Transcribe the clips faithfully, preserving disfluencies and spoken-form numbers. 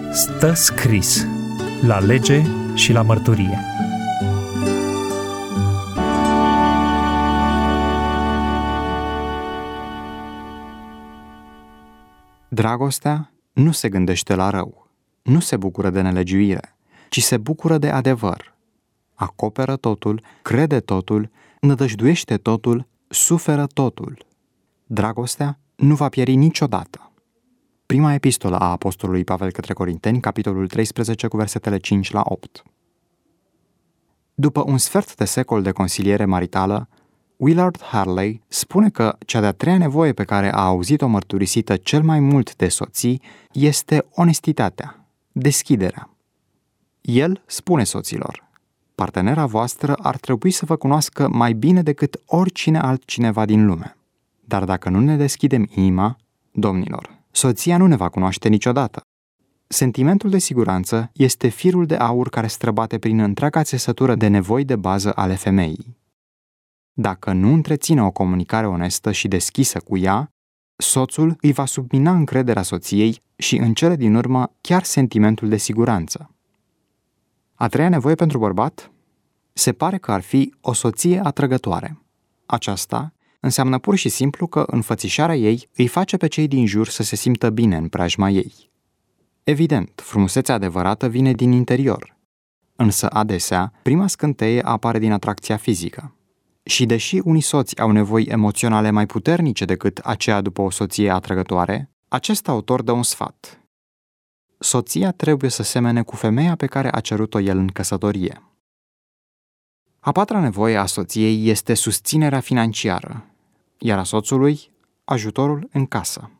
Stă scris la lege și la mărturie. Dragostea nu se gândește la rău, nu se bucură de nelegiuire, ci se bucură de adevăr. Acoperă totul, crede totul, nădăjduiește totul, suferă totul. Dragostea nu va pieri niciodată. Prima epistolă a apostolului Pavel către Corinteni, capitolul treisprezece, cu versetele cinci la opt. După un sfert de secol de consiliere maritală, Willard Harley spune că cea de-a treia nevoie pe care a auzit-o mărturisită cel mai mult de soții este onestitatea, deschiderea. El spune soților: partenera voastră ar trebui să vă cunoască mai bine decât oricine altcineva din lume. Dar dacă nu ne deschidem inima, domnilor, soția nu ne va cunoaște niciodată. Sentimentul de siguranță este firul de aur care străbate prin întreaga țesătură de nevoi de bază ale femeii. Dacă nu întreține o comunicare onestă și deschisă cu ea, soțul îi va submina încrederea soției și, în cele din urmă, chiar sentimentul de siguranță. A treia nevoie pentru bărbat? Se pare că ar fi o soție atrăgătoare. Aceasta înseamnă pur și simplu că înfățișarea ei îi face pe cei din jur să se simtă bine în preajma ei. Evident, frumusețea adevărată vine din interior, însă adesea prima scânteie apare din atracția fizică. Și deși unii soți au nevoi emoționale mai puternice decât aceea după o soție atrăgătoare, acest autor dă un sfat. Soția trebuie să semene cu femeia pe care a cerut-o el în căsătorie. A patra nevoie a soției este susținerea financiară, iar a soțului, ajutorul în casă.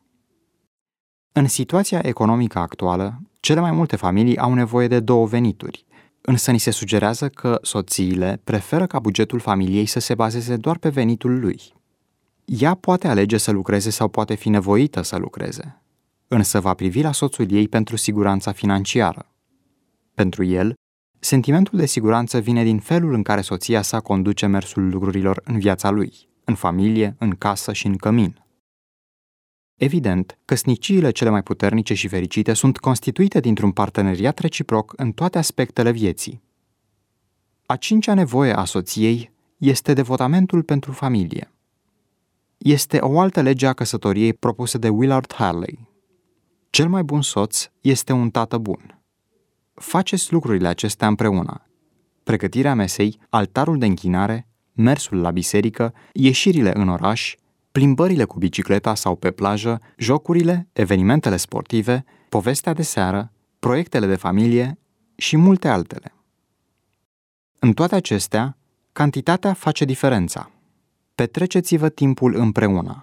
În situația economică actuală, cele mai multe familii au nevoie de două venituri, însă ni se sugerează că soțiile preferă ca bugetul familiei să se bazeze doar pe venitul lui. Ea poate alege să lucreze sau poate fi nevoită să lucreze, însă va privi la soțul ei pentru siguranța financiară. Pentru el, sentimentul de siguranță vine din felul în care soția sa conduce mersul lucrurilor în viața lui, în familie, în casă și în cămin. Evident, căsniciile cele mai puternice și fericite sunt constituite dintr-un parteneriat reciproc în toate aspectele vieții. A cincea nevoie a soției este devotamentul pentru familie. Este o altă lege a căsătoriei propusă de Willard Harley. Cel mai bun soț este un tată bun. Faceți lucrurile acestea împreună: pregătirea mesei, altarul de închinare, mersul la biserică, ieșirile în oraș, plimbările cu bicicleta sau pe plajă, jocurile, evenimentele sportive, povestea de seară, proiectele de familie și multe altele. În toate acestea, cantitatea face diferența. Petreceți-vă timpul împreună.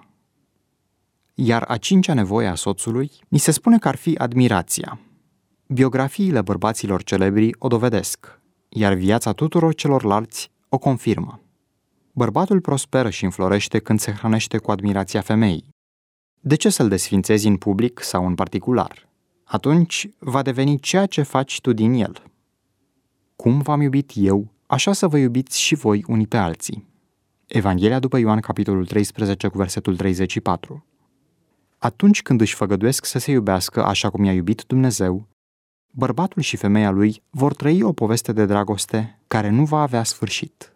Iar a cincea nevoie a soțului ni se spune că ar fi admirația. Biografiile bărbaților celebri o dovedesc, iar viața tuturor celorlalți o confirmă. Bărbatul prosperă și înflorește când se hrănește cu admirația femeii. De ce să-l desfințezi în public sau în particular? Atunci va deveni ceea ce faci tu din el. Cum v-am iubit eu, așa să vă iubiți și voi unii pe alții. Evanghelia după Ioan, capitolul treisprezece, cu versetul treizeci și patru. Atunci când își făgăduiesc să se iubească așa cum i-a iubit Dumnezeu, bărbatul și femeia lui vor trăi o poveste de dragoste care nu va avea sfârșit.